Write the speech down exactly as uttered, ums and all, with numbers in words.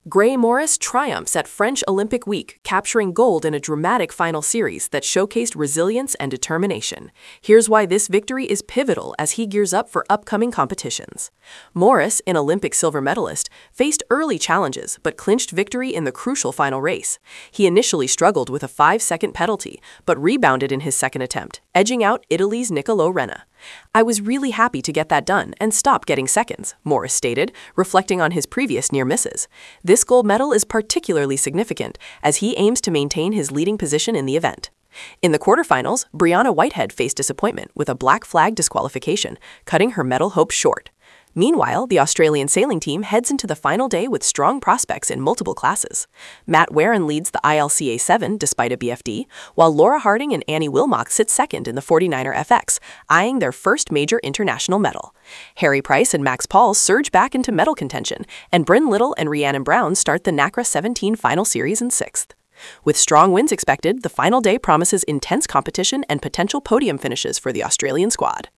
Gray Morris triumphs at French Olympic Week, capturing gold in a dramatic final series that showcased resilience and determination. Here's why this victory is pivotal as he gears up for upcoming competitions. Morris, an Olympic silver medalist, faced early challenges but clinched victory in the crucial final race. He initially struggled with a five-second penalty, but rebounded in his second attempt, edging out Italy's Niccolò Renna. "I was really happy to get that done and stop getting seconds," Morris stated, reflecting on his previous near misses. This gold medal is particularly significant as he aims to maintain his leading position in the event. In the quarterfinals, Brianna Whitehead faced disappointment with a black flag disqualification, cutting her medal hopes short. Meanwhile, the Australian sailing team heads into the final day with strong prospects in multiple classes. Matt Warren leads the I L C A seven despite a B F D, while Laura Harding and Annie Wilmock sit second in the forty-niner F X, eyeing their first major international medal. Harry Price and Max Paul surge back into medal contention, and Bryn Little and Rhiannon Brown start the NACRA seventeen final series in sixth. With strong wins expected, the final day promises intense competition and potential podium finishes for the Australian squad.